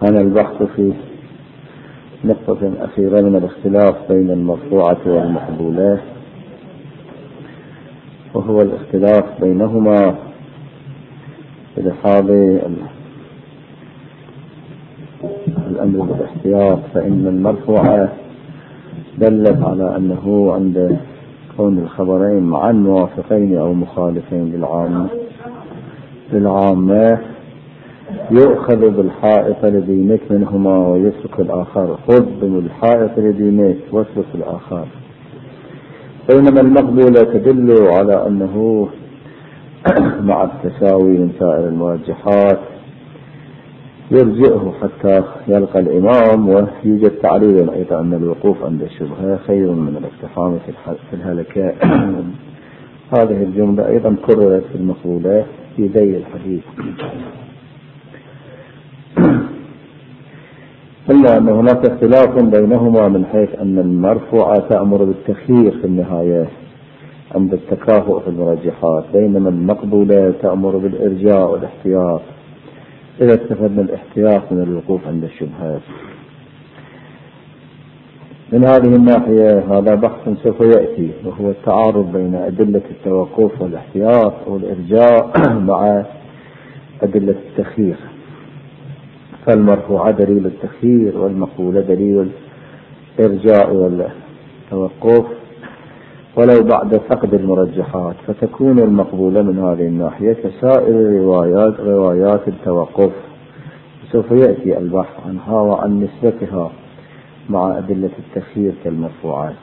كان البحث في نقطة أخيرة من الاختلاف بين المرفوعة والمقبولة، وهو الاختلاف بينهما في حال الأمر بالاحتياط. فإن المرفوعة دلت على أنه عند كون الخبرين معا موافقين أو مخالفين للعامة يؤخذ بالحائط لدينك منهما ويترك الآخر، خذ بالحائط لدينك واترك الآخر. بينما المقبولة تدل على أنه مع التساوي من سائر المرجحات يرجئه حتى يلقى الإمام. ويوجد تعليل أيضا أن الوقوف عند الشبهة خير من الاقتحام في الهلكاء. هذه الجملة أيضا كررت في المقبولة في ذي الحديث. إلا أن هناك اختلاف بينهما من حيث أن المرفوعة تأمر بالتخيير في النهاية عند التكافؤ في المرجحات، بينما المقبولة تأمر بالإرجاء والاحتياط إذا استفدنا الاحتياط من الوقوف عند الشبهات. من هذه الناحية هذا بحث سوف يأتي، وهو التعارض بين أدلة التوقف والاحتياط والإرجاء مع أدلة التخيير. فالمرفوعة دليل التخيير، والمقبولة دليل الإرجاء والتوقف ولو بعد فقد المرجحات، فتكون المقبولة من هذه الناحية كسائر روايات التوقف. سوف يأتي البحث عنها وعن نسبتها مع أدلة التخيير كالمرفوعات.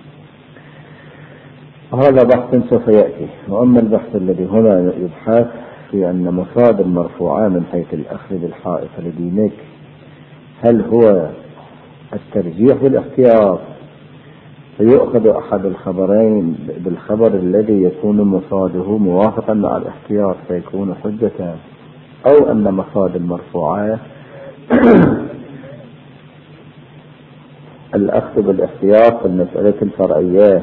هذا بحث سوف يأتي. وأما البحث الذي هنا يبحث في أن مفاد المرفوعة من حيث الأخذ بالحائط لدينك، هل هو الترجيح بالاختيار فيؤخذ أحد الخبرين بالخبر الذي يكون مفاده موافقا مع الاحتياط فيكون حجة، أو أن مفاد المرفوعة الأخذ بالاحتياط في المسألة الفرعية،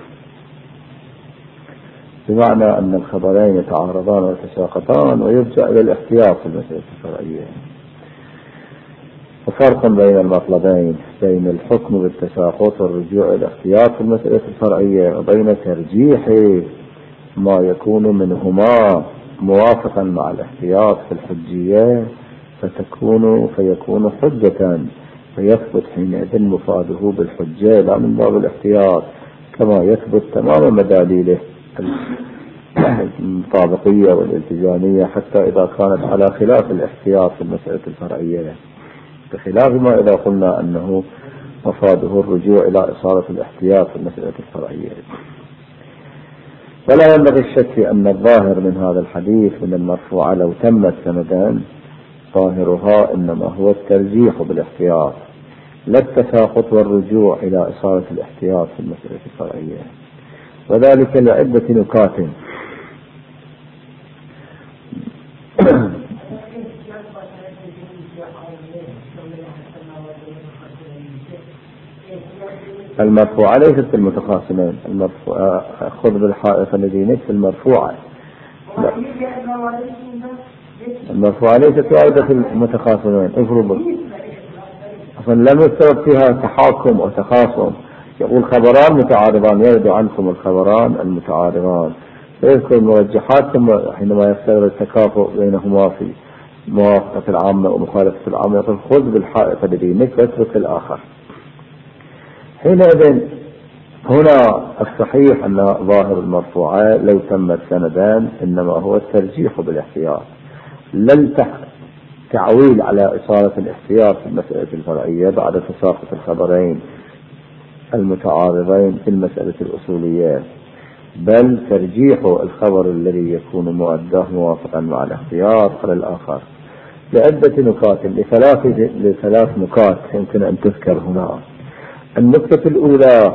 بمعنى أن الخبرين يتعارضان ويتساقطان ويرجع إلى الاحتياط في المسألة الفرعية. وفرق بين المطلبين، بين الحكم بالتساقط والرجوع إلى الاحتياط في المسألة الفرعية، وبين ترجيح ما يكون منهما موافقا مع الاحتياط في الحجية فيكون حجة، فيثبت حينئذ مفاده بالحجة لا من باب الاحتياط، كما يثبت تمام مداليله المطابقية والالتزامية حتى إذا كانت على خلاف الاحتياط في المسألة الفرعية، بخلاف ما إذا قلنا أنه مفاده الرجوع إلى إصالة الاحتياط في المسألة الفرعية. ولا ينبغي الشك في أن الظاهر من هذا الحديث من المرفوعة لو تمت سندان ظاهرها إنما هو الترجيح بالاحتياط لا التساقط والرجوع إلى إصالة الاحتياط في المسألة الفرعية، وذلك لعدة نكات. المرفوعة ليست المتخاصمين، خذ بالحائط لدينك في المرفوعة، المرفوعة ليست واردة في المتخاصمين. افرض أصلا لم يستوى فيها تحاكم وتخاصم، يقول خبران متعارضان يرد عنكم الخبران المتعارضان، فيذكر المرجحات ثم حينما يستغل التكافؤ بينهما في موافقة العامة ومخالفة العامة يقول خذ بالحائط لدينك واترك الآخر. حينئذ هنا الصحيح أن ظاهر المرفوعة لو تمت سندان إنما هو الترجيح بالاحتياط لا التعويل على إصالة الاحتياط في المسألة الفرعية بعد تساقط الخبرين المتعارضين في المسألة الأصولية، بل ترجيح الخبر الذي يكون مؤداه موافقا مع الاحتياط على الآخر لعدة نكات، لثلاث نكات يمكن أن تذكر هنا. النقطة الأولى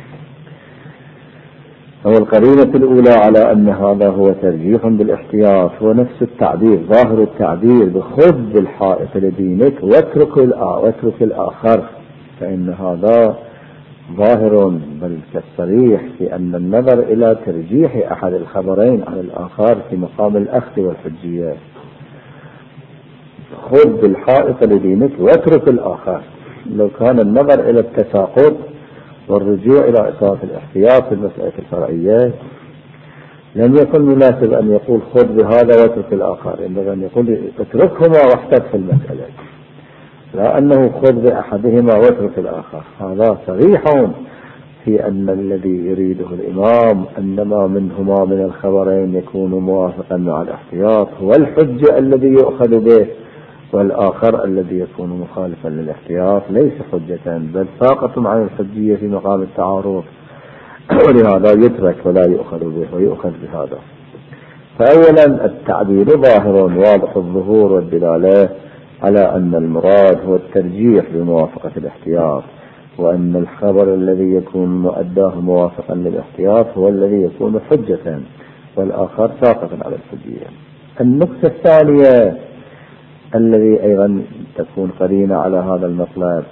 أو القرينة الأولى على أن هذا هو ترجيح بالاحتياط هو نفس التعبير، ظاهر التعبير بخذ بالحائط لدينك واترك الآخر، فإن هذا ظاهر بل كالصريح في أن النظر إلى ترجيح أحد الخبرين على الآخر في مقام الأخذ والحجية. خذ بالحائط لدينك واترك الآخر. لو كان النظر إلى التساقط والرجوع إلى إصابة الاحتياط في المسألة الفرعية لم يكن مناسب أن يقول خذ بهذا واترك الآخر، إنما أن يقول اتركهما واحتج في المسألة، لا أنه خذ بأحدهما واترك الآخر. هذا صريح في أن الذي يريده الإمام أنما منهما من الخبرين يكون موافقا مع الاحتياط هو الحجة الذي يؤخذ به، والآخر الذي يكون مخالفا للاحتياط ليس حجة بل ساقط عن الحجية في مقام التعارض، ولهذا يترك ولا يؤخذ به ويؤخذ بهذا. فأولا التعبير ظاهر واضح الظهور والدلالة على أن المراد هو الترجيح بموافقة الاحتياط، وأن الخبر الذي يكون مؤداه موافقا للاحتياط هو الذي يكون حجة والآخر ساقطا على الحجية. النقطة الثانية الذي أيضا تكون قرينة على هذا المطلب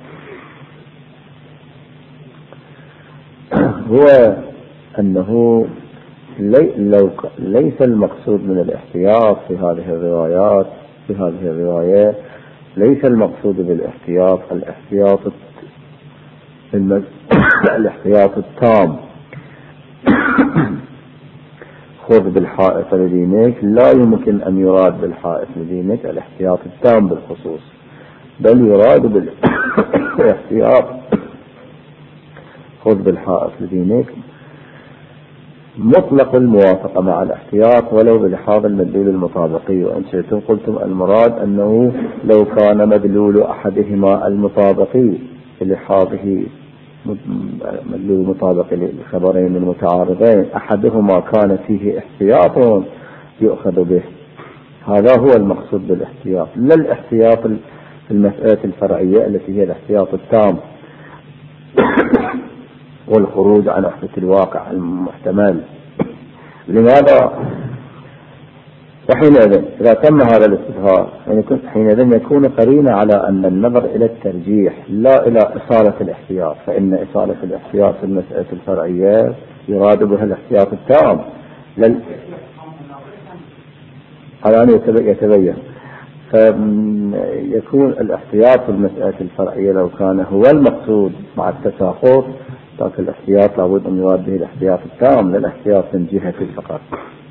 هو أنه ليس المقصود من الاحتياط في هذه الروايات في هذه الرواية ليس المقصود بالاحتياط الاحتياط التام. خذ بالحائط لدينك لا يمكن أن يراد بالحائط لدينك الاحتياط التام بالخصوص، بل يراد بالاحتياط خذ بالحائط لدينك مطلق الموافقة مع الاحتياط ولو بلحاظ المدلول المطابقي. وإن شئتم قلتم المراد أنه لو كان مدلول أحدهما المطابقي بلحاظه مدلول مطابقي للخبرين المتعارضين أحدهما كان فيه احتياط يؤخذ به، هذا هو المقصود بالاحتياط، لا الاحتياط في المسألة الفرعية التي هي الاحتياط التام والخروج عن وحدة الواقع المحتمل. لماذا؟ وحينئذ إذا تم هذا الاستظهار حينئذ يكون قرينة على أن النظر إلى الترجيح لا إلى إصالة الاحتياط، فإن إصالة الاحتياط في المسألة الفرعية يراد بها الاحتياط التام على أن يتبين. فيكون الاحتياط في المسألة الفرعية لو كان هو المقصود مع التساقط، لكن الاحتياط لابد أن يراد به الاحتياط التام لا الاحتياط من جهة فقط.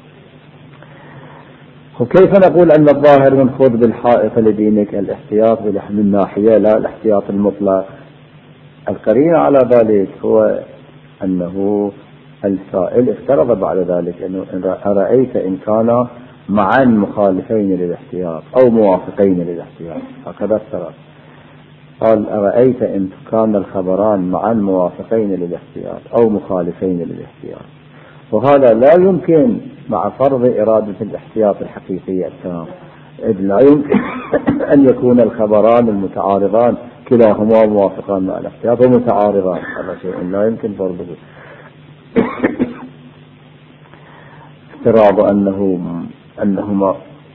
وكيف نقول أن الظاهر من خذ بالحائط لدينك الاحتياط من ناحية لا الاحتياط المطلق؟ القرينة على ذلك هو أنه السائل افترض بعد ذلك أنه أرأيت إن كان معا مخالفين للاحتياط أو موافقين للاحتياط، هكذا افترض. قال أرأيت إن كان الخبران معا موافقين للاحتياط أو مخالفين للاحتياط، وهذا لا يمكن مع فرض إرادة الاحتياط الحقيقية التام، إذ لا يمكن أن يكون الخبران المتعارضان كلاهما موافقان مع الاحتياط ومتعارضان، هذا شيء لا يمكن فرضه. افتراض أنهما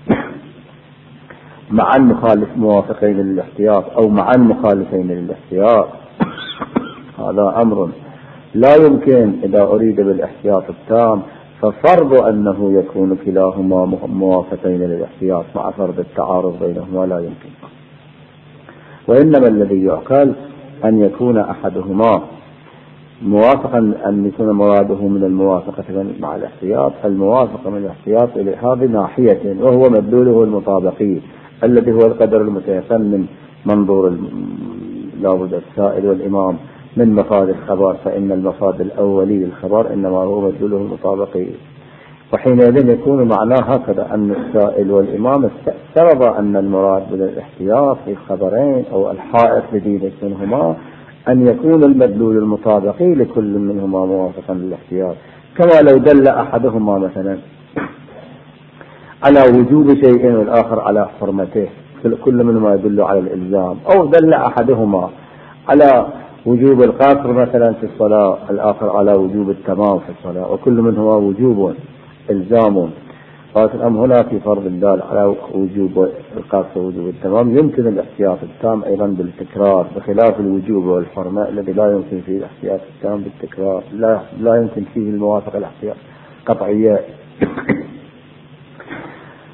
معا موافقين للاحتياط أو معا مخالفين للاحتياط، هذا أمر لا يمكن إذا أريد بالاحتياط التام، ففرض أنه يكون كلاهما موافقين للاحتياط مع فرض التعارض بينهما لا يمكن. وإنما الذي يعقل أن يكون أحدهما موافقا، أن يكون مراده من الموافقة مع الاحتياط الموافقة من الاحتياط إلى هذه ناحية، وهو مدلوله المطابقي الذي هو القدر المتيقن من منظور لابد السائل والإمام من مفاد الخبر، فإن المفاد الأولي للخبر إنما هو مدلوله المطابقي. وحينئذ يكون معناه هكذا أن السائل والإمام افترض أن المراد بالاحتياط في الخبرين أو الحائط لدينك منهما أن يكون المدلول المطابقي لكل منهما موافقا للاحتياط، كما لو دل أحدهما مثلا على وجوب شيء والآخر على حرمته، كل منهما يدل على الإلزام، أو دل أحدهما على وجوب القصر مثلا في الصلاة، الآخر على وجوب التمام في الصلاة، وكل منهما وجوب إلزام. فالأمر هنا في فرض الدال على وجوب القصر ووجوب التمام يمكن الاحتياط التام أيضا بالتكرار، بخلاف الوجوب والحرمة الذي لا يمكن فيه الاحتياط التام بالتكرار، لا يمكن فيه الموافقة الاحتياط قطعية.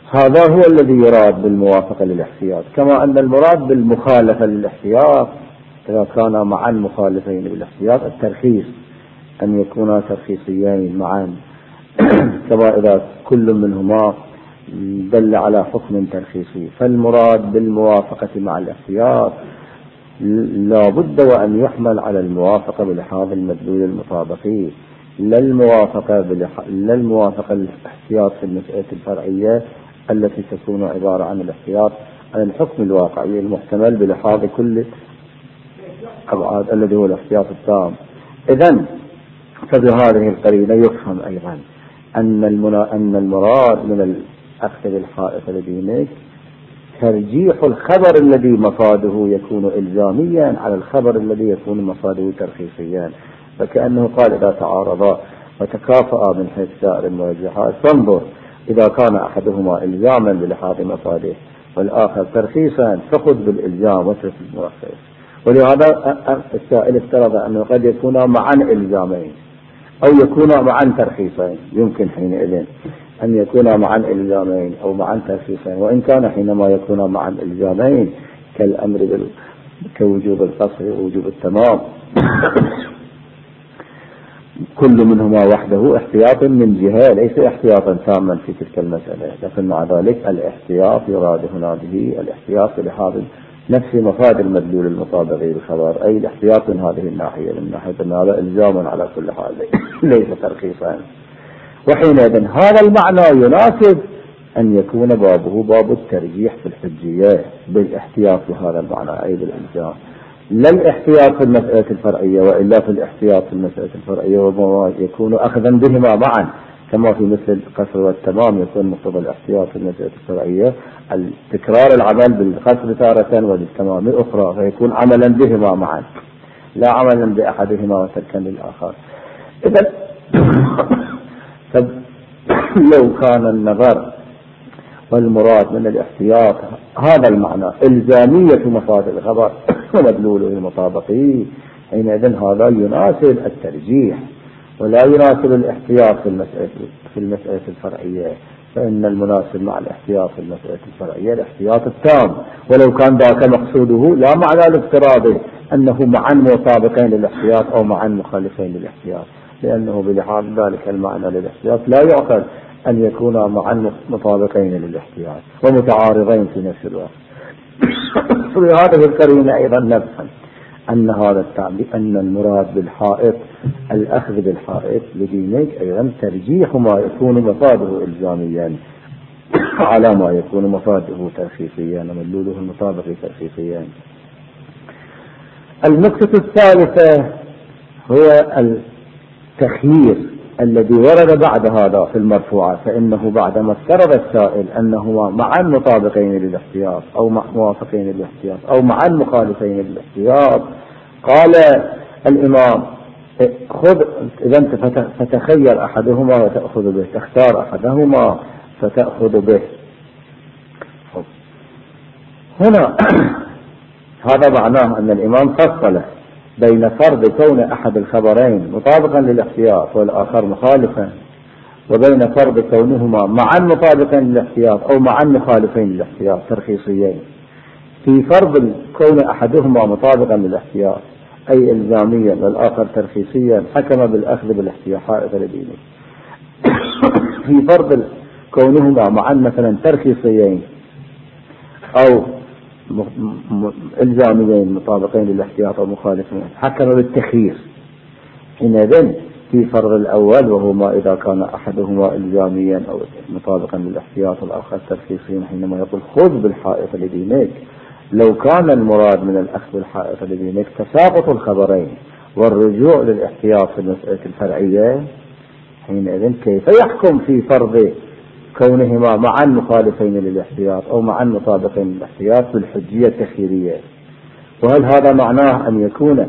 هذا هو الذي يراد بالموافقة للاحتياط، كما أن المراد بالمخالفة للاحتياط إذا كان معا مخالفين للاحتياط الترخيص أن يكونا ترخيصيين معا كما إذا كل منهما دل على حكم ترخيصي. فالمراد بالموافقة مع الاحتياط لا بد وأن يحمل على الموافقة بلحاظ المدلول المطابقي، لا الموافقة للاحتياط في المسألة الفرعية التي تكون عبارة عن الاحتياط عن الحكم الواقعي المحتمل بلحاظ كل أبعاد الذي هو الاحتياط التام. إذن فبهذه القرينة يفهم أيضا أن المراد من الأخذ بالحائط لدينك ترجيح الخبر الذي مفاده يكون إلزاميا على الخبر الذي يكون مفاده ترخيصيا. فكأنه قال إذا تعارضا وتكافأ من حيث سائر الموجهات فانظر إذا كان أحدهما إلزاما بلحاظ مفاده والآخر ترخيصا فخذ بالإلزام واترك المرخص. ولهذا السائل افترض أنه قد يكون معا إلزامين أو يكون معا ترخيصين، يمكن حينئذ أن يكون معا إلزامين أو معا ترخيصين، وإن كان حينما يكون معا إلزامين كالأمر كوجوب القصر ووجوب التمام كل منهما وحده احتياط من جهة ليس احتياطا تاما في تلك المسألة، لكن مع ذلك الاحتياط يراد هنا به الاحتياط بلحاظ نفس مفاد المدلول المطابقي بالخبر، أي الاحتياط من هذه الناحية، من ناحية أن هذا إلزام على كل حال ليس ترخيصا. وحينئذ هذا المعنى يناسب أن يكون بابه باب الترجيح في الحجية بالاحتياط بهذا المعنى أي بالإلزام، لا الاحتياط في المسألة الفرعية، وإلا في الاحتياط في المسألة الفرعية وما يكون أخذا بهما معا كما في مثل القصر والتمام يكون مقتضى الاحتياط في المسألة الفرعية التكرار العمل بالقصر تارة وبالتمام أخرى، فيكون عملا بهما معا لا عملا بأحدهما وتركا للآخر. إذن لو كان النظر والمراد من الاحتياط هذا المعنى إلزامية مفاد الخبر ومدلوله المطابقي، حينئذ هذا يناسب الترجيح ولا يناسب الاحتياط في المسألة الفرعية، فإن المناسب مع الاحتياط في المسألة الفرعية الاحتياط التام، ولو كان ذاك مقصوده لا معنى الافتراضي أنه معا مطابقين للاحتياط أو معا مخالفين للاحتياط، لأنه بلحاظ ذلك المعنى للاحتياط لا يعقل أن يكونا معا مطابقين للاحتياط ومتعارضين في نفس الوقت. في هذه القرينة أيضا نفهم أن هذا التعبير أن المراد بالحائط الأخذ بالحائط لدينك أيضا ترجيح ما يكون مفاده إلزاميا على ما يكون مفاده ترخيصيا ومدلوله المطابق ترخيصيا. النقطة الثالثة هو التخيير الذي ورد بعد هذا في المرفوعات، فإنه بعدما افترض السائل أنهما معا مطابقين للاحتياط أو موافقين للاحتياط أو معا مخالفين للاحتياط قال الإمام خذ إذا فتخير أحدهما وتأخذ به، تختار أحدهما فتأخذ به. هنا هذا معناه أن الإمام فصل بين فرض كون أحد الخبرين مطابقا للاحتياط والآخر مخالفا، وبين فرض كونهما معا مطابقين للاحتياط أو معا مخالفين للاحتياط ترخيصيين. في فرض كون أحدهما مطابقا للاحتياط أي إلزاميا والآخر ترخيصيا حكم بالأخذ بالاحتياط لدينه. في فرض كونهما معا مثلا ترخيصيين أو إلزاميين مطابقين للاحتياط أو مخالفين حكم بالتخيير. حينئذ في فرض الأول وهو ما إذا كان أحدهما إلزاميا أو مطابقا للاحتياط والآخر ترخيصيا حينما يقول خذ بالحائط لدينك، لو كان المراد من الأخذ بالحائط لدينك تساقط الخبرين والرجوع للاحتياط في المسألة الفرعية، حينئذ كيف يحكم في فرض كونهما معا مخالفين للاحتياط أو معا مطابقين للاحتياط بالحجية التخييرية؟ وهل هذا معناه أن يكون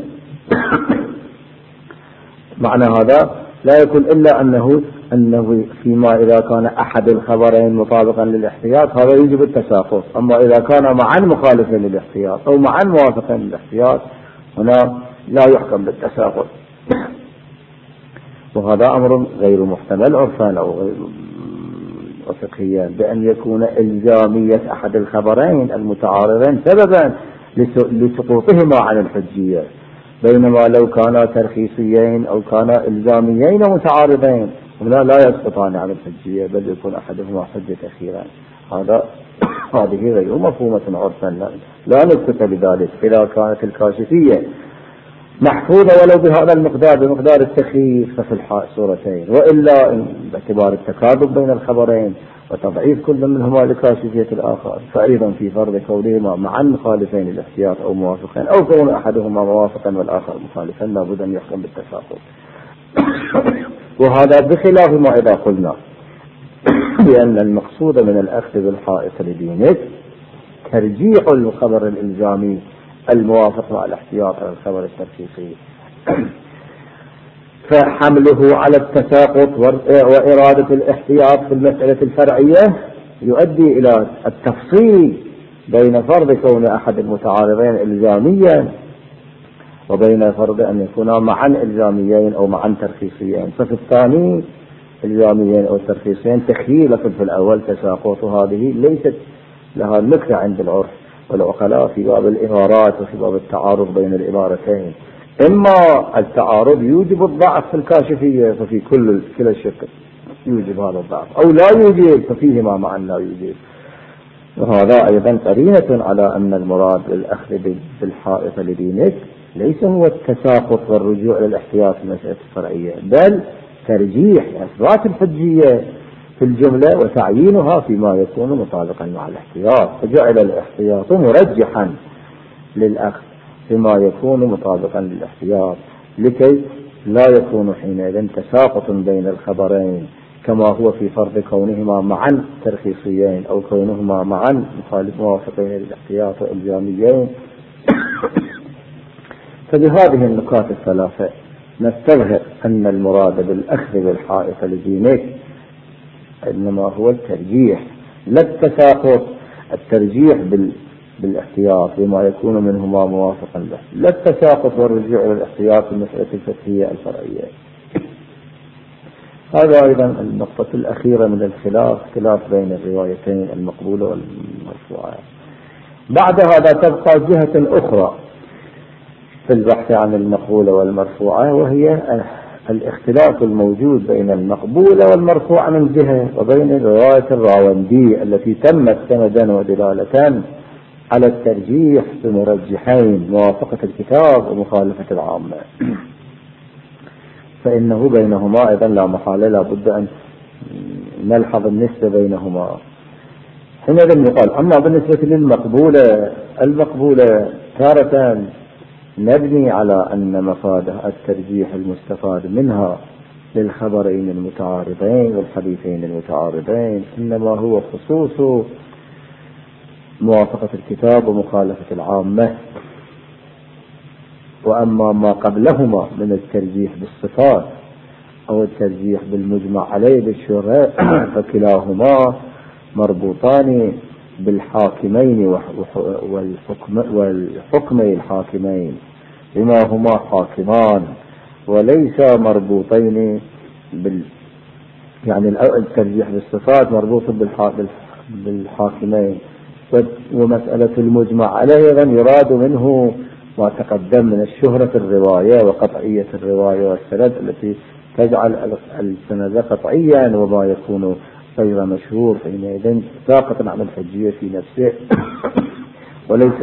معنى هذا لا يكون إلا أنه فيما إذا كان أحد الخبرين مطابقا للاحتياط هذا يجب التساقط، أما إذا كان معا مخالفين للاحتياط أو معا موافقين للاحتياط هنا لا يحكم بالتساقط. وهذا أمر غير محتمل عرفان أو وفقهيا بأن يكون إلزامية أحد الخبرين المتعارضين سببا لسقوطهما عن الحجية، بينما لو كانا ترخيصيين أو كانا إلزاميين متعارضين لا يسقطان عن الحجية، بل يكون أحدهما حجة أخيرا. هذه غير مفهومة عرفا، لا نثبت بذلك. إذا كانت الكاشفية محفوظة ولو بهذا المقدار، بمقدار التخييف، ففي الصورتين، وإلا باعتبار التكاذب بين الخبرين وتضعيف كل منهما لكاشفية الآخر، فأيضا في فرض كونهما معا مخالفين للاحتياط أو موافقين، أو كون أحدهما موافقا والآخر مخالفا، لابد أن يحكم بالتساقط. وهذا بخلاف ما إذا قلنا بأن المقصود من الأخذ بالحائط لدينك ترجيح الخبر الإلزامي الموافق مع الاحتياط على الخبر الترخيصي، فحمله على التساقط وإرادة الاحتياط في المسألة الفرعية يؤدي إلى التفصيل بين فرض كون أحد المتعارضين إلزاميا وبين فرض أن يكونا معا إلزاميين أو معا ترخيصيين. ففي الثاني إلزاميين أو ترخيصيين تخيلة، في الأول تساقط، هذه ليست لها نكتة عند العرف والعقلاء في باب الإمارات وفي باب التعارض بين الإمارتين. إما التعارض يوجب الضعف في الكاشفية، ففي كل الشق يوجب هذا الضعف، أو لا يوجب، ففيهما معا لا يوجب. وهذا أيضا قرينة على أن المراد بالأخذ بالحائط لدينك ليس هو التساقط والرجوع للاحتياط في المسألة الفرعية، بل ترجيح إثبات الحجية في الجملة وتعيينها فيما يكون مطابقا مع الاحتياط، فجعل الاحتياط مرجحا للأخذ فيما يكون مطابقا للاحتياط، لكي لا يكون حينئذ تساقط بين الخبرين كما هو في فرض كونهما معا ترخيصيين أو كونهما معا موافقين للاحتياط والإلزاميين. فبهذه النقاط الثلاثة نستظهر أن المراد بالأخذ بالحائط لدينك إنما هو الترجيح لا التساقط، الترجيح بالاحتياط بما يكون منهما موافقا له، لا التساقط والرجوع للاحتياط في المسألة الفقهية الفرعية. هذا أيضا النقطة الأخيرة من الخلاف، خلاف بين الروايتين المقبولة والمرفوعة. بعد هذا تبقى جهة أخرى في البحث عن المقبولة والمرفوعة، وهي الاختلاف الموجود بين المقبولة والمرفوعة من جهة، وبين رواية الراوندي التي تمت سندا ودلالة على الترجيح بمرجحين، موافقة الكتاب ومخالفة العامة. فإنه بينهما أيضا لا محالة لا بد أن نلحظ النسبة بينهما. حينئذ يقال أما بالنسبة للمقبولة، المقبولة تارة نبني على أن مفاد الترجيح المستفاد منها للخبرين المتعارضين والحديثين المتعارضين إنما هو خصوص موافقة الكتاب ومخالفة العامة، وأما ما قبلهما من الترجيح بالصفات أو الترجيح بالمجمع عليه بالشرع فكلاهما مربوطان بالحاكمين والحكمي الحاكمين بما هما حاكمان، وليس مربوطين يعني الترجيح بالصفات مربوط بالحاكمين. ومسألة المجمع عليه يراد منه ما تقدم من الشهرة الرواية وقطعية الرواية والسند التي تجعل السند قطعيا، وما يكون غير مشهور حينئذ ساقطا عن الحجية في نفسه. وليس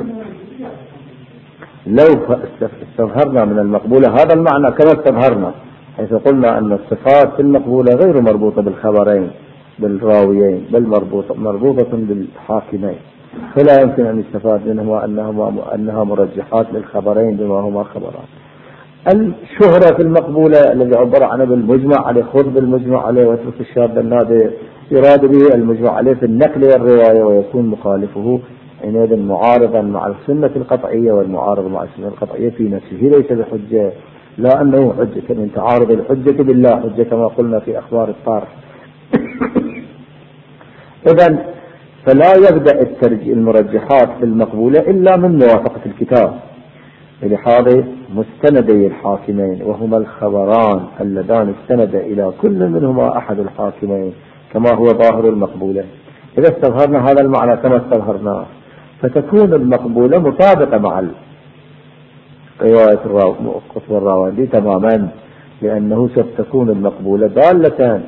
لو استظهرنا من المقبولة هذا المعنى كما استظهرنا حيث قلنا أن الصفات في المقبولة غير مربوطة بالخبرين بالراويين بل مربوطة بالحاكمين، فلا يمكن أن يستفاد منهما أنها مرجحات للخبرين بما هما خبران. الشهرة في المقبولة الذي عبر عنه بالمجمع عليه، خذ بالمجمع عليه واترك الشاذ النادر، يراد به المجمع عليه في النقل والرواية، ويكون مخالفه حينئذ معارضا مع السنة القطعية، والمعارض مع السنة القطعية في نفسه ليس بحجة، لا أنه حجة من تعارض الحجة بالله حجة كما قلنا في أخبار الطارق. إذن فلا يبدأ المرجحات في المقبولة إلا من موافقة الكتاب لحاضر مستندي الحاكمين، وهما الخبران اللذان استند إلى كل منهما أحد الحاكمين كما هو ظاهر المقبولة. إذا استظهرنا هذا المعنى كما استظهرناه فتكون المقبولة مطابقة مع رواية قطب الراوندي تماما، لأنه ستكون المقبولة دالة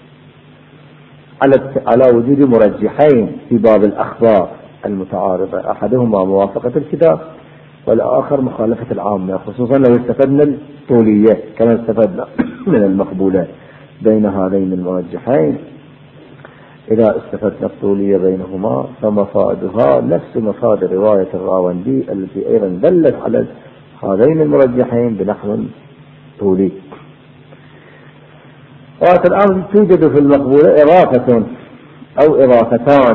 على وجود مرجحين في باب الأخبار المتعارضة، أحدهما موافقة الكتاب والآخر مخالفة العامة، خصوصا لو استفدنا الطولية كما استفدنا من المقبولة بين هذين المرجحين. إذا استفدنا الطولية بينهما فمفادها نفس مفاد رواية الراوندي التي أيضا دلت على هذين المرجحين بنحو طولي. الآن توجد في المقبولة إضافة أو إضافتان.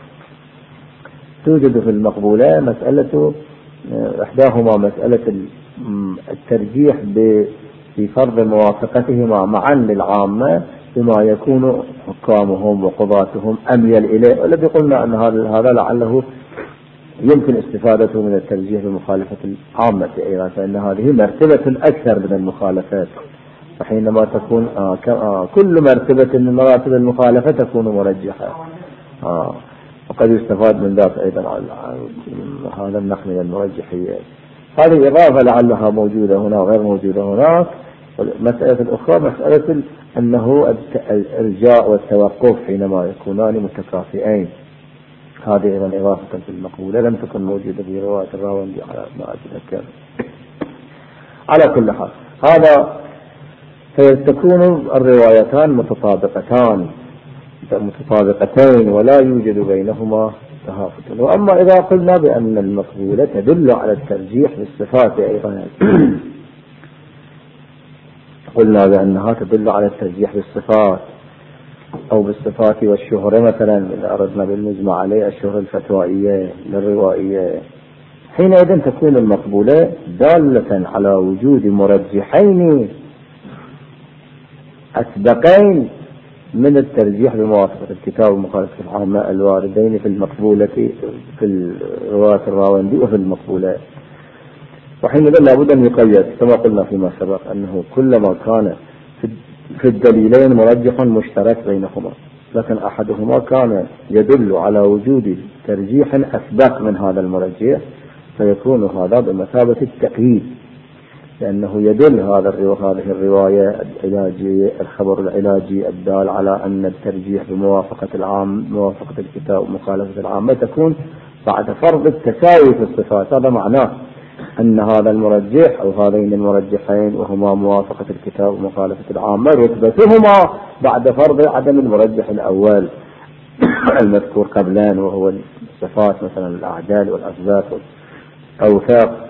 توجد في المقبولة مسألة إحداهما مسألة الترجيح بفرض موافقتهما معا للعامة بما يكون حكامهم وقضاتهم أميل إليه، والذي قلنا أن هذا لعله يمكن استفادته من الترجيح بمخالفة العامة أيضا، فإن هذه مرتبة أكثر من المخالفات، فحينما تكون كل مرتبة من مراتب المخالفة تكون مرجحة، وقد يستفاد من ذلك أيضا هذا النحو من المرجحيات. هذه إضافة لعلها موجودة هنا وغير موجودة هناك. المسألة الأخرى مسألة أنه الإرجاء والتوقف حينما يكونان متكافئين، هذه أيضا إضافة في المقبولة لم تكن موجودة في رواية الراوندي على ما أتذكر. على كل حال هذا فتكون الروايتان متطابقتين ولا يوجد بينهما تهافت. وأما إذا قلنا بأن المقبولة تدل على الترجيح بالصفات أيضا قلنا بأنها تدل على الترجيح بالصفات أو بالصفات والشهرة، مثلا إذا أردنا بالمجمع عليه الشهرة الفتوائية للروائية، حينئذ تكون المقبولة دالة على وجود مرجحين أسبقين من الترجيح بموافقة الكتاب ومخالفة العامة الواردين في المقبولة في رواية الراوندي وفي المقبولة. وحينئذ لابد أن يقيد كما قلنا فيما سبق أنه كلما كان في الدليلين مرجح مشترك بينهما، لكن أحدهما كان يدل على وجود ترجيح أسبق من هذا المرجح فيكون هذا بمثابة التقييد، لأنه يدل هذه الرواية العلاجية الخبر العلاجي الدال على أن الترجيح بموافقة موافقة الكتاب ومخالفة العامة تكون بعد فرض التساوي في الصفات. هذا معناه أن هذا المرجح أو هذين المرجحين وهما موافقة الكتاب ومخالفة العامة رتبتهما بعد فرض عدم المرجح الأول المذكور قبلان وهو الصفات مثلا الأعدال والأثبات والأوثاق.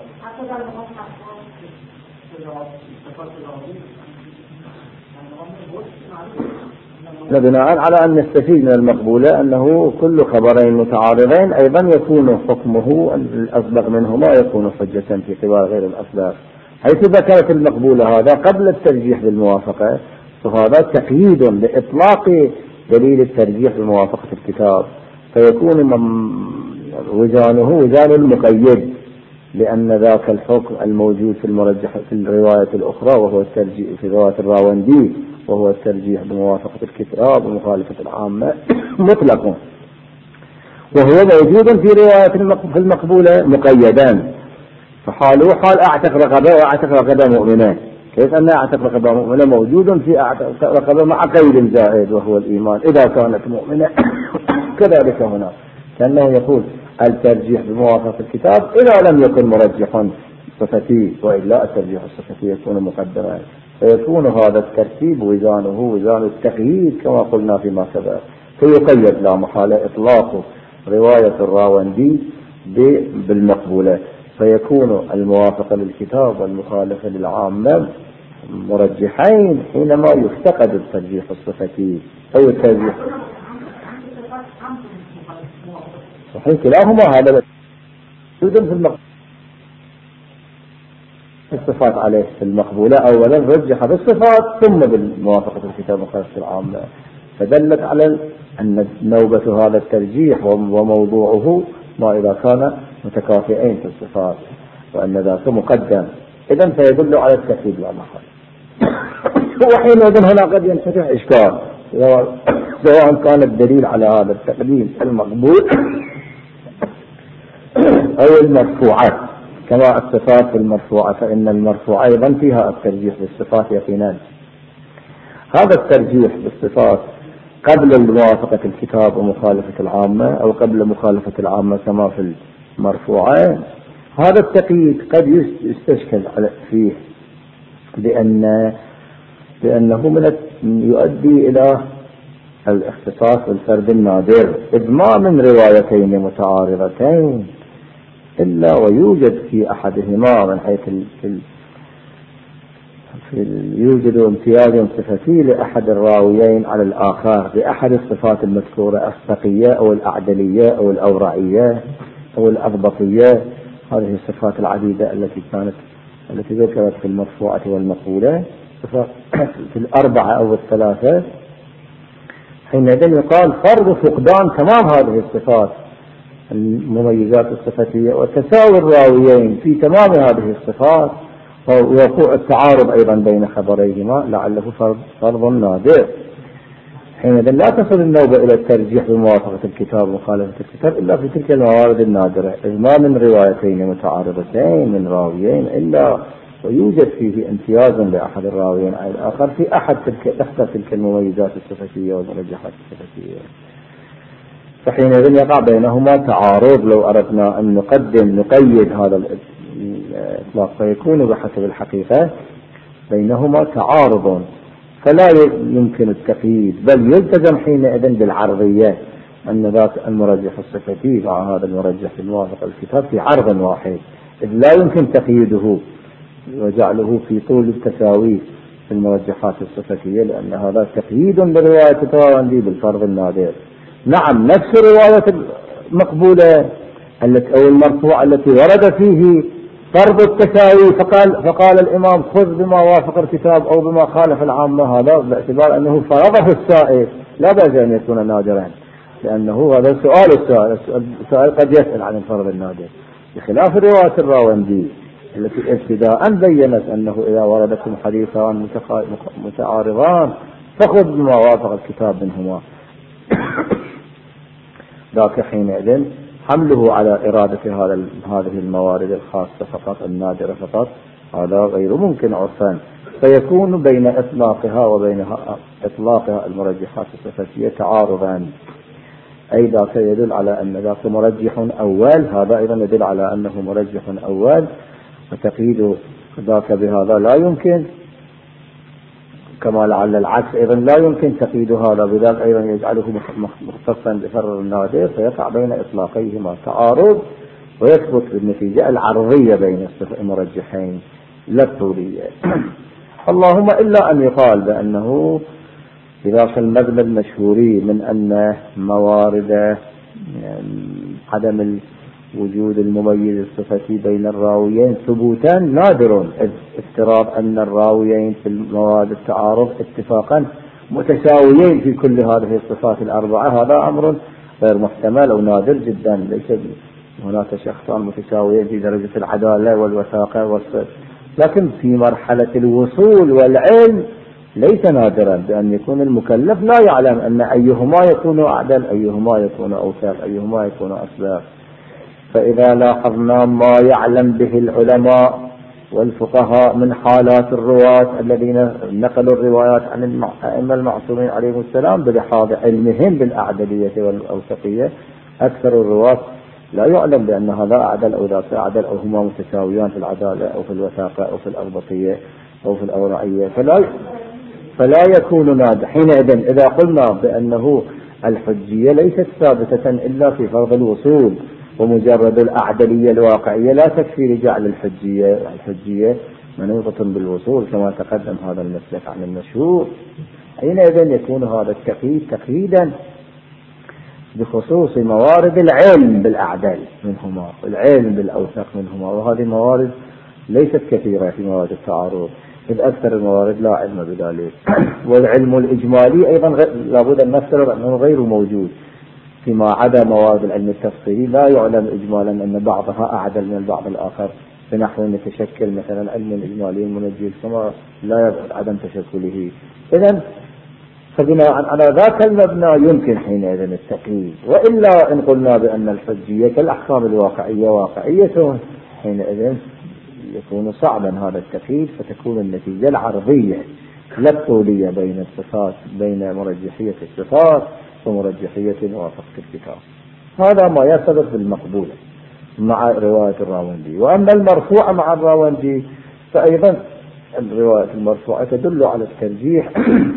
بناء على أن نستفيد من المقبولة أنه كل خبرين متعارضين أيضا يكون حكمه الأسبق منهما يكون حجة في قبال غير الأسباب، حيث ذكرت المقبولة هذا قبل الترجيح بالموافقة، فهذا تقييد لإطلاق دليل الترجيح بموافقة الكتاب، فيكون وزانه وزان المقيد، لأن ذاك الحكم الموجود في المرجح في الرواية الأخرى وهو الترجيح في رواية الراوندي وهو الترجيح بموافقة الكتاب ومخالفة العامة مطلق، وهو موجود في رواية في المقبولة مقيدان، فحاله حال أعتق رقبة وأعتق رقبة مؤمنة. كيف أن أعتق رقبة مؤمنة موجود في أعتق رقبة مع قيد زائد وهو الإيمان إذا كانت مؤمنة كذلك هنا كأنه يقول الترجيح بموافقة الكتاب إذا لم يكن مرجحا صفتي، وإلا الترجيح الصفتي يكون مقدما، فيكون هذا الترتيب وزانه وزان التقييد كما قلنا فيما سبق، فيقيد لا محالة إطلاق رواية الراوندي بالمقبولة، فيكون الموافقة للكتاب والمخالفة للعامة مرجحين حينما يفتقد الترجيح الصفتي أو الترجيح صحيح كلاهما هذا في الصفات عليه في المقبولة أولا رجح بالصفات ثم بالموافقة الكتاب ومخالفة العامة، فدلت على أن نوبة هذا الترجيح وموضوعه ما إذا كان متكافئين في الصفات وأن ذاك مقدم، إذن فيدل على التأكيد لا محل. وحينئذ هنا قد ينفتح إشكال سواء كان الدليل على هذا التقديم المقبول أو المرفوعات. كما الصفات المرفوعة فإن المرفوعة أيضا فيها الترجيح بالصفات يقينا. هذا الترجيح بالصفات قبل موافقة الكتاب ومخالفة العامة أو قبل مخالفة العامة كما في المرفوعة، هذا التقييد قد يستشكل فيه بأنه يؤدي إلى الاختصاص بالفرد النادر، إذ ما من روايتين متعارضتين إلا ويوجد في أحدهما من حيث يوجد امتياز صفتي لأحد الراويين على الآخر بأحد الصفات المذكورة الثقية أو الأعدلية أو الأورعية أو الأضبطية. هذه الصفات العديدة التي ذكرت في المرفوعة والمقولة في الأربعة أو الثلاثة، حينئذ يقال فرض فقدان تمام هذه الصفات المميزات الصفتية وتساوي الراويين في تمام هذه الصفات ووقوع التعارض أيضا بين خبريهما لعله فرض نادر. حينئذ لا تصل النوبة إلى الترجيح بموافقة الكتاب ومخالفة الكتاب إلا في تلك الموارد النادرة، إذ ما من روايتين متعارضتين من راويين إلا ويوجد فيه امتياز لأحد الراويين على الآخر في إحدى تلك المميزات الصفتية والمرجحات الصفتية، فحينئذ يقع بينهما تعارض. لو أردنا أن نقيد هذا الإطلاق فيكون بحسب الحقيقة بينهما تعارض فلا يمكن التقييد، بل يلتزم حينئذ بالعرضية أن ذاك المرجح الصفتي مع هذا المرجح الموافق الكتاب في عرض واحد، إذ لا يمكن تقييده وجعله في طول التساوي في المرجحات الصفتية، لأن هذا تقييد برواية التواندي بالفرض النادر. نعم، نفس الرواية المقبولة أو المرفوعة التي ورد فيه فرض التساوي فقال الإمام خذ بما وافق الكتاب أو بما خالف العامة، هذا باعتبار أنه فرض في السائل لا بأس أن يكون نادرا، لأنه هذا سؤال السائل قد يسأل عن الفرض النادر، بخلاف رواية الراوندي التي ابتداء بيّنت أنه إذا وردكم حديثان متعارضان فخذ بما وافق الكتاب منهما. ذاك حينئذ حمله على إرادة هذه الموارد الخاصة فقط النادرة فقط هذا غير ممكن عرفا، فيكون بين إطلاقها وبين إطلاقها المرجحات الصفتية تعارضا. أي ذاك يدل على أن ذاك مرجح أول، هذا أيضا يدل على أنه مرجح أول، وتقييد ذاك بهذا لا يمكن، كما لعل العكس أيضا لا يمكن تقييد هذا بذلك أيضا يجعله مختصا بفرر النادر، فيقع بين إطلاقيهما تعارض ويثبت بالنتيجة العرضية بين المرجحين لا الطولية. اللهم إلا أن يقال بأنه إذا في المذهب المشهوري من أن موارد عدم وجود المميز الصفتي بين الراويين ثبوتا نادر، افتراض أن الراويين في المواد التعارض اتفاقا متساويين في كل هذه الصفات الأربعة، هذا أمر غير محتمل أو نادر جدا. ليس هناك شخصان متساويين في درجة العدالة والوثاقة والصدق، لكن في مرحلة الوصول والعلم ليس نادرا بأن يكون المكلف لا يعلم أن أيهما يكون أعدل أيهما يكون أوثق أيهما يكون أصدق. فإذا لاحظنا ما يعلم به العلماء والفقهاء من حالات الرواة الذين نقلوا الروايات عن الأئمة المعصومين عليهم السلام بلحاظ علمهم بالأعدلية والأوثقية، أكثر الرواة لا يعلم بأن هذا أعدل أو ذاك أعدل أو هما متساويان في العدالة أو في الوثاقة أو في الأضبطية أو في الأورعية، فلا يكون نادر. حينئذ إذا قلنا بأنه الحجية ليست ثابتة إلا في فرض الوصول، ومجرد الأعدلية الواقعية لا تكفي لجعل الحجية منوطة بالوصول كما تقدم هذا المسلك عن المشهور، حينئذ يكون هذا التقييد تقييدا بخصوص موارد العلم بالأعدل منهما والعلم بالأوثق منهما، وهذه موارد ليست كثيرة في موارد التعارض، إذ أكثر الموارد لا علم بذلك. والعلم الإجمالي أيضا لابد أن نفترض أنه غير موجود، فيما عدا موارد العلم التفصيلي لا يعلم إجمالا أن بعضها أعدل من البعض الآخر، بنحو أن يتشكل مثلا علم الإجمالي المنجي كما لا يبعد عدم تشكله. إذن فبناء على ذاك المبنى يمكن حينئذ التقييد، وإلا إن قلنا بأن الحجية كالأحكام الواقعية واقعية حينئذ يكون صعبا هذا التقييد، فتكون النتيجة العرضية لا الطولية بين الصفات، بين مرجحية الصفات ومرجحية موافقة الكتاب. هذا ما يثبت بالمقبولة مع رواية الراوندي. وأما المرفوعة مع الراوندي فأيضا الرواية المرفوعة تدل على الترجيح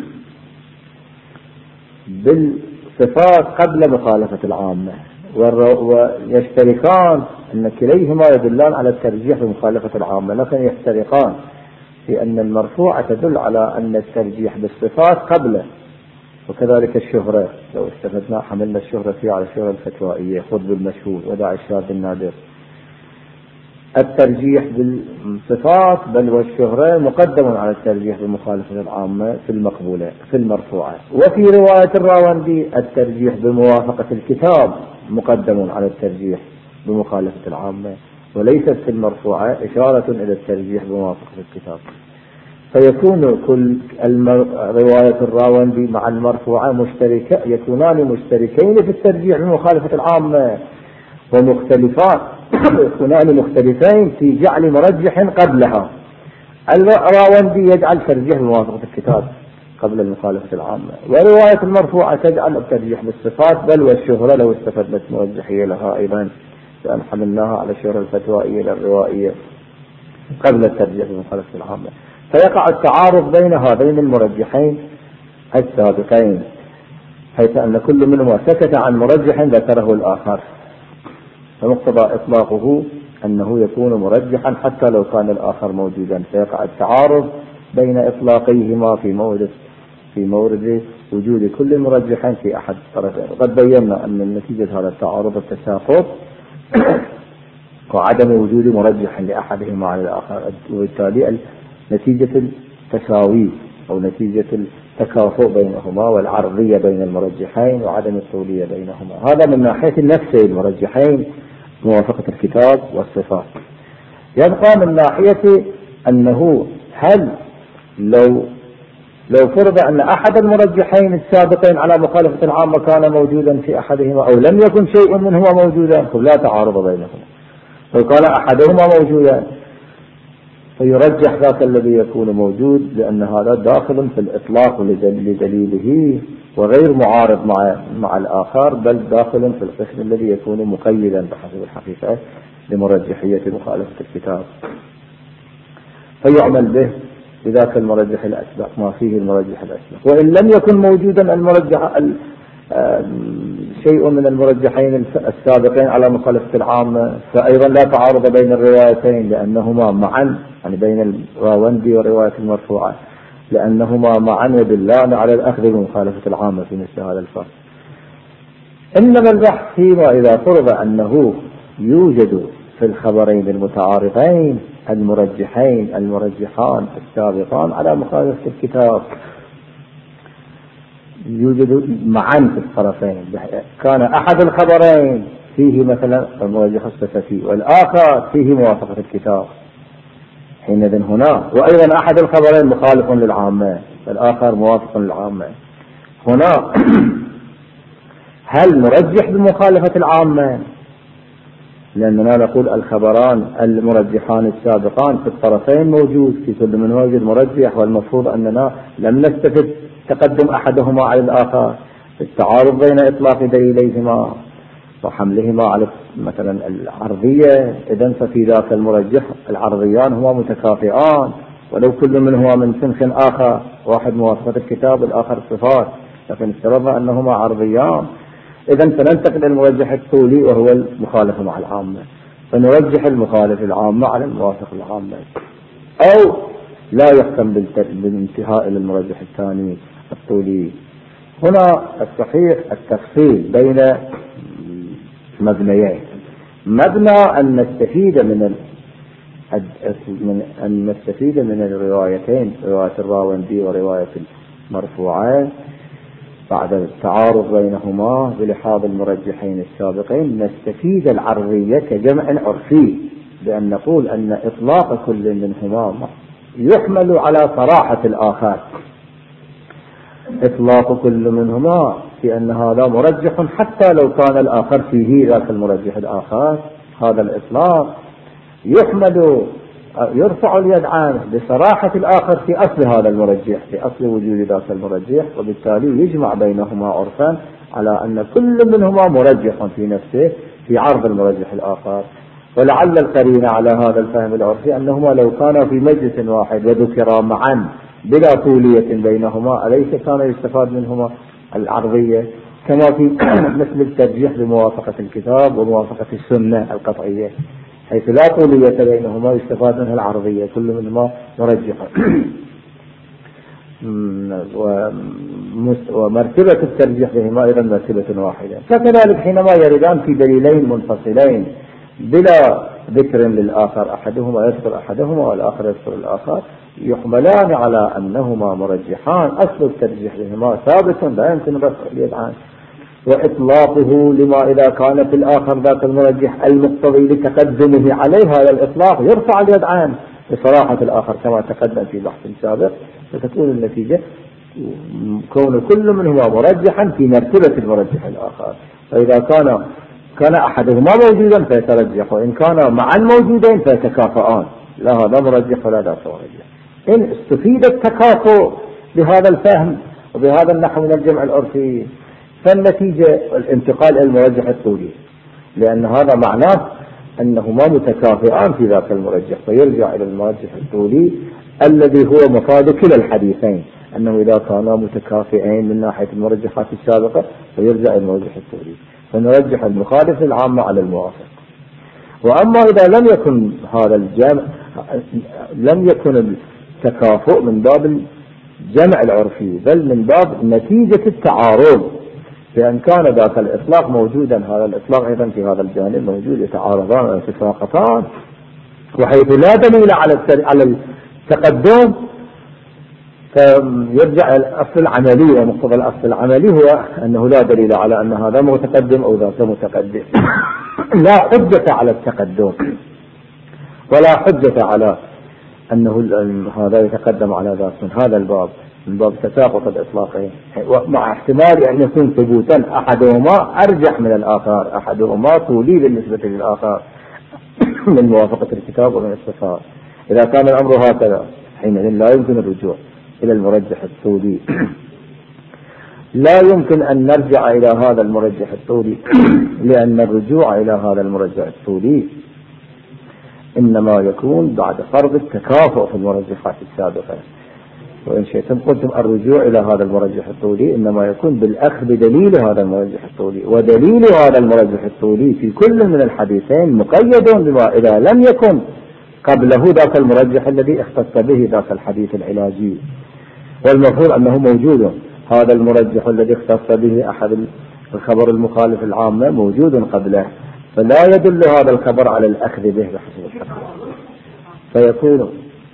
بالصفات قبل مخالفة العامة، ويشتركان أن كليهما يدلان على الترجيح بمخالفة العامة، لكن يشتركان في أن المرفوعة تدل على أن الترجيح بالصفات قبله. وكذلك الشهرة، لو استفدنا حملنا الشهرة فيها على الشهرة الفتوائية، خذ بالمشهور ودع الشاذ النادر. الترجيح بالصفات بل والشهرة مقدم على الترجيح بمخالفة العامة في المقبولة في المرفوعة. وفي رواية الراوندي الترجيح بموافقة الكتاب مقدم على الترجيح بمخالفة العامة، وليست في المرفوعة إشارة إلى الترجيح بموافقة الكتاب. فيكون كل رواية الراوندي مع المرفوعة يكونان مشتركين في الترجيح بمخالفة العامة، ومختلفان يكونان مختلفين في جعل مرجح قبلها. الراوندي يجعل ترجيح بموافقة الكتاب قبل المخالفة العامة، ورواية المرفوعة تجعل الترجيح بالصفات بل والشهرة لو استفدت مرجحية لها أيضا، لأن حملناها على الشهرة الفتوائية للروائية قبل الترجيح بمخالفة العامة. فيقع التعارض بين هذين المرجحين السابقين، حيث أن كل منهما سكت عن مرجح ذكره الآخر، فمقتضى إطلاقه أنه يكون مرجحا حتى لو كان الآخر موجودا. فيقع التعارض بين إطلاقيهما في مورد وجود كل مرجح في أحد الطرفين. وقد بينا أن نتيجة هذا التعارض التساقط وعدم وجود مرجح لأحدهما على الآخر، وبالتالي نتيجة التساوي أو نتيجة التكافؤ بينهما والعرضية بين المرجحين وعدم الطولية بينهما. هذا من ناحية النفس المرجحين موافقة الكتاب والصفات. يبقى من ناحية أنه هل لو فرض أن أحد المرجحين السابقين على مخالفة العامة كان موجودا في أحدهما أو لم يكن شيء منهما موجودا، لا تعارض بينهما. لو كان أحدهما موجودا فيرجح ذاك الذي يكون موجود، لأن هذا داخل في الإطلاق لدليله وغير معارض مع الآخر، بل داخل في القسم الذي يكون مقيدا بحسب الحقيقة لمرجحية مخالفة الكتاب، فيعمل به بذاك المرجح الأسبق ما فيه المرجح الأسبق. وإن لم يكن موجودا شيء من المرجحين السابقين على مخالفة العامة، فأيضا لا تعارض بين الروايتين، لأنهما معا يعني بين الراوندي ورواية المرفوعة، لأنهما معا يدلان على الأخذ بمخالفة العامة في مثل هذا الفصل. إنما البحث فيما إذا فرض أنه يوجد في الخبرين المتعارضين المرجحان السابقان على مخالفة الكتاب، يوجد معا في الطرفين، كان أحد الخبرين فيه مثلا المرجح الصفتي والآخر فيه موافقة الكتاب، حينئذ هنا وأيضا أحد الخبرين مخالف للعامة والآخر موافق للعامة، هنا هل نرجح بمخالفة العامة؟ لأننا نقول الخبران المرجحان السابقان في الطرفين موجود، في كل منهما يوجد مرجح، والمفروض أننا لم نستفد تقدم أحدهما على الآخر، التعارض بين إطلاق دليليهما وحملهما على مثلا العرضية. إذن ففي ذاك المرجح العرضيان هما متكافئان، ولو كل منهما من سنخ آخر، واحد موافقة الكتاب والآخر الصفات، لكن افترضنا أنهما عرضيان. إذن فننتقل المرجح الطولي وهو المخالف مع العامة، فنرجح المخالف العامة على الموافق العامة، أو لا يحكم بالانتهاء إلى المرجح الثاني الطولي. هنا الصحيح التفصيل بين مبنيين: مبنى أن نستفيد من الروايتين، رواية الراوندي ورواية المرفوعين، بعد التعارض بينهما بلحاظ المرجحين السابقين نستفيد العرضية كجمع عرفي، بأن نقول أن إطلاق كل منهما يحمل على صراحة الآخر، إطلاق كل منهما في أن هذا مرجح حتى لو كان الآخر فيه ذاك المرجح الآخر، هذا الإطلاق يحمد يرفع اليد عنه بصراحة الآخر في أصل هذا المرجح، في أصل وجود ذاك المرجح، وبالتالي يجمع بينهما عرفا على أن كل منهما مرجح في نفسه في عرض المرجح الآخر. ولعل القرينة على هذا الفهم العرفي أنهما لو كانا في مجلس واحد وذكرا معا بلا طولية بينهما أليس كان يستفاد منهما العرضية كما في مثل الترجيح بموافقة الكتاب وموافقة السنة القطعية، حيث لا طولية بينهما يستفاد منها العرضية، كل منهما مرجح. ومرتبة الترجيح بهما أيضا مرتبة واحدة. فكذلك حينما يردان في دليلين منفصلين بلا ذكر للآخر، أحدهما يذكر أحدهما والآخر يذكر الآخر، يحملان على أنهما مرجحان، أصل الترجيح بهما ثابت لا يمكن رفع اليد عنه، وإطلاقه لما إذا كان في الآخر ذاك المرجح المقتضي لتقدمه عليه هذا الإطلاق يرفع اليد عنه بصراحة الآخر كما تقدم في بحث سابق، فتكون النتيجة كون كل منهما مرجحا في مرتبة المرجح الآخر. فإذا كان أحدهما موجودا فيترجح، وإن كان معا موجودين فيتكافئان، لا هذا مرجح ولا ذاك مرجح. إن استفيد التكافؤ بهذا الفهم وبهذا النحو من الجمع العرفي فالنتيجة الانتقال إلى المرجح الطولي، لأن هذا معناه أنهما متكافئان في ذاك المرجح، فيرجع إلى المرجح الطولي الذي هو مفاد كلا الحديثين، أنه إذا كانا متكافئين من ناحية المرجحات السابقة فيرجع إلى المرجح الطولي، فنرجح المخالف العامة على الموافق. وأما إذا لم يكن هذا الجمع، لم يكن التكافؤ من باب الجمع العرفي بل من باب نتيجة التعارض، لأن كان ذاك الإطلاق موجودا هذا الإطلاق أيضا في هذا الجانب موجود، يتعارضان ويتساقطان، وحيث لا دليل على التقدم فيرجع الأصل العملي، ومقتضى الأصل العملي هو أنه لا دليل على أن هذا متقدم أو ذاك متقدم. لا حجة على التقدم ولا حجة على أنه هذا يتقدم على ذاك، من هذا الباب من باب تساقط الإطلاقين، مع احتمال أن يكون ثبوتا أحدهما أرجح من الآخر، أحدهما طولي بالنسبة للآخر من موافقة الكتاب ومن الصفات. إذا كان الأمر هكذا حينئذ لا يمكن الرجوع إلى المرجح الطولي، لا يمكن أن نرجع إلى هذا المرجح الطولي، لأن الرجوع إلى هذا المرجح الطولي إنما يكون بعد فرض التكافؤ في المرجحات السابقة. وإن شئتم قلتم الرجوع إلى هذا المرجح الطولي إنما يكون بالأخذ بدليل هذا المرجح الطولي، ودليل هذا المرجح الطولي في كل من الحديثين مقيد بما إذا لم يكن قبله ذاك المرجح الذي اختص به ذاك الحديث العلاجي، والمفروض أنه موجود هذا المرجح الذي اختص به أحد الخبر المخالف العامة موجود قبله، فلا يدل هذا الخبر على الأخذ به بحسب الحق، فيكون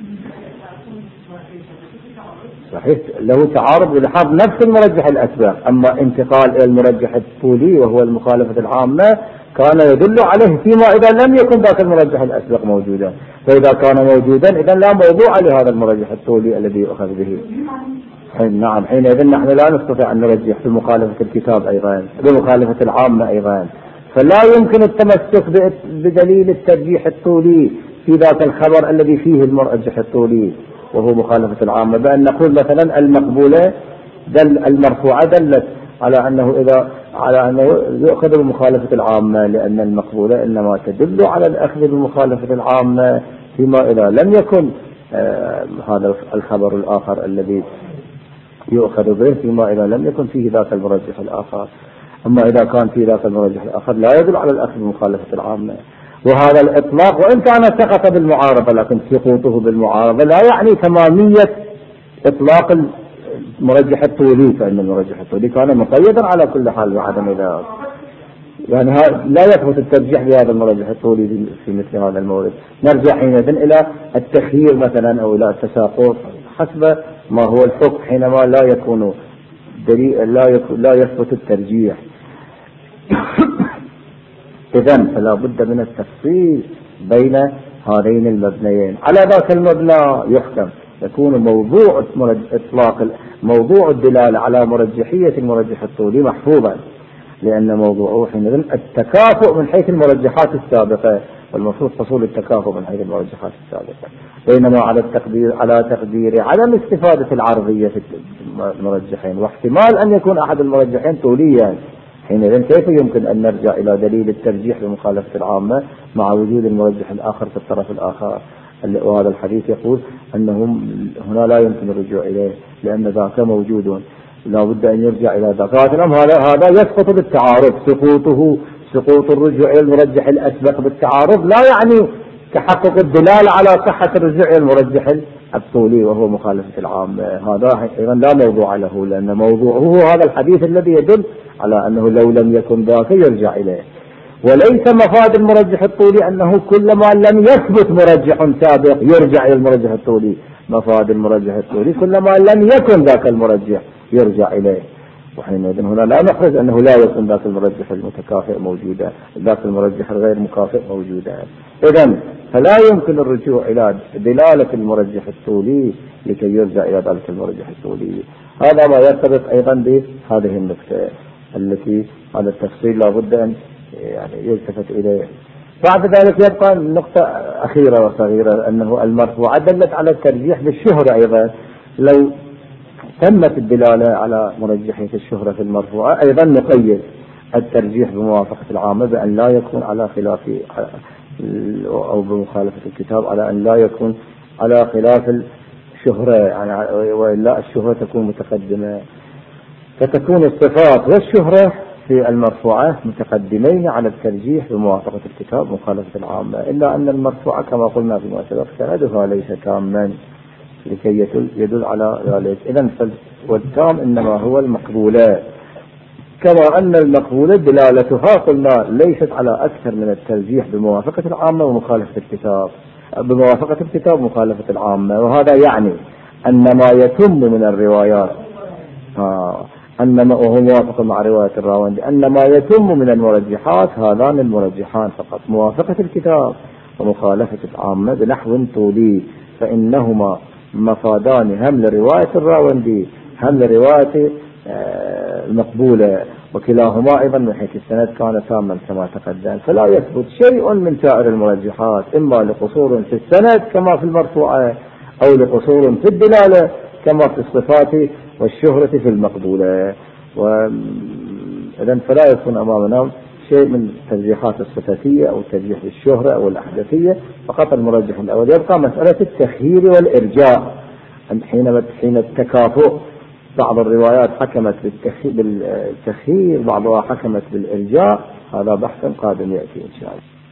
صحيح له تعارض بلحاظ نفس المرجح الأسبق. أما انتقال إلى المرجح الطولي وهو المخالفة العامة كان يدل عليه فيما إذا لم يكن ذاك المرجح الأسبق موجودا، فإذا كان موجودا إذا لا موضوع لهذا المرجح الطولي الذي يؤخذ به. نعم، حينئذ نحن لا نستطيع أن نرجح بمخالفة الكتاب أيضا بمخالفة العامة أيضا، فلا يمكن التمسك بدليل الترجيح الطولي في ذاك الخبر الذي فيه المرجح الطولي وهو مخالفة العامة، بأن نقول مثلا المقبولة المرفوعة دلت على أنه يؤخذ بمخالفة العامة، لأن المقبولة إنما تدل على الأخذ بمخالفة العامة فيما إذا لم يكن هذا الخبر الآخر الذي يؤخذ به فيما إذا لم يكن فيه ذاك المرجح الآخر. أما إذا كان فيه ذاك المرجح الآخر لا يدل على الأخذ بمخالفة العامة. وهذا الإطلاق وإن كان سقط بالمعارضة، لكن سقوطه بالمعارضة لا يعني تمامية إطلاق المرجح الطولي، فإن المرجح الطولي كان مقيدا على كل حال بعدم ذلك، يعني لا يثبت الترجيح بهذا المرجح الطولي في مثل هذا المورد. نرجع حينئذ إلى التخيير مثلا أو إلى التساقط حسب ما هو الحكم، حينما لا يثبت الترجيح. إذن فلا بد من التفصيل بين هذين المبنيين. على ذاك المبنى يحكم يكون موضوع إطلاق موضوع الدلالة على مرجحية المرجح الطولي محفوظا، لأن موضوعه حينئذ التكافؤ من حيث المرجحات السابقة، والمفروض حصول التكافؤ من حيث المرجحات السابقة، بينما على تقدير عدم استفادة العرضية في المرجحين، واحتمال أن يكون أحد المرجحين طوليا. حينئذ كيف يمكن أن نرجع إلى دليل الترجيح بمخالفة العامة مع وجود المرجح الآخر في الطرف الآخر؟ وهذا الحديث يقول أنه هنا لا يمكن الرجوع إليه لأن ذاك موجود، لا بد أن يرجع إلى ذاك. هذا يسقط بالتعارض، سقوط الرجوع إلى المرجح الأسبق بالتعارض لا يعني تحقق الدلالة على صحة الرجوع إلى المرجح الطولي وهو مخالفة العامة. هذا أيضا لا موضوع له، لأن موضوعه هو هذا الحديث الذي يدل على أنه لو لم يكن ذاك يرجع إليه. وليس مفاد المرجح الطولي أنه كلما لم يثبت مرجح سابق يرجع إلى المرجح الطولي. مفاد المرجح الطولي كلما لم يكن ذاك المرجح يرجع إليه. وحينئذ هنا لا نحرز أنه لا يكون ذاك المرجح المتكافئ موجودا، ذاك المرجح الغير مكافئ موجودا. إذن فلا يمكن الرجوع إلى دلالة المرجح الطولي لكي يرجع إلى ذلك المرجح الطولي. هذا ما يرتبط أيضا بهذه النقطة التي هذا التفصيل لا بد أن يعني يلتفت إليه. بعد ذلك يبقى نقطة أخيرة وصغيرة، أنه المرفوعة دلت على الترجيح بالشهرة أيضا. لو تمت الدلالة على مرجحية الشهرة في المرفوعة أيضا نقيد الترجيح بموافقة العامة بأن لا يكون على خلاف أو بمخالفة الكتاب، على أن لا يكون على خلاف الشهرة، يعني وإلا الشهرة تكون متقدمة، فتكون الصفات والشهرة في المرفوعة متقدمين على الترجيح بموافقة الكتاب مخالفة العامة، إلا أن المرفوعة كما قلنا في سبق سندها ليس تاما لكي يدل على ذلك. إذن والتام إنما هو المقبولة، كما أن المقبولة دلالتها قلنا ليست على أكثر من الترجيح بموافقة العامة ومخالفة الكتاب، بموافقة الكتاب ومخالفة العامة. وهذا يعني أن ما يتم من الروايات أنما وهو موافق مع رواية الراوندي أن ما يتم من المرجحات هذان المرجحان فقط، موافقة الكتاب ومخالفة العامة بنحو طولي، فإنهما مفادان هم لرواية الراوندي هم لرواية المقبولة، وكلاهما أيضا من حيث السند كان تاما كما تقدم. فلا يثبت شيء من سائر المرجحات إما لقصور في السند كما في المرفوعة أو لقصور في الدلالة كما في الصفات والشهرة في المقبولة. وإذن فلا يكون أمامنا شيء من الترجيحات الصفاتية أو ترجيح الشهرة أو الأحدثية، فقط المرجح الأول. يبقى مسألة التخيير والإرجاء، حين التكافؤ بعض الروايات حكمت بالتخيير بعضها حكمت بالإرجاء، هذا بحث قادم يأتي إن شاء الله.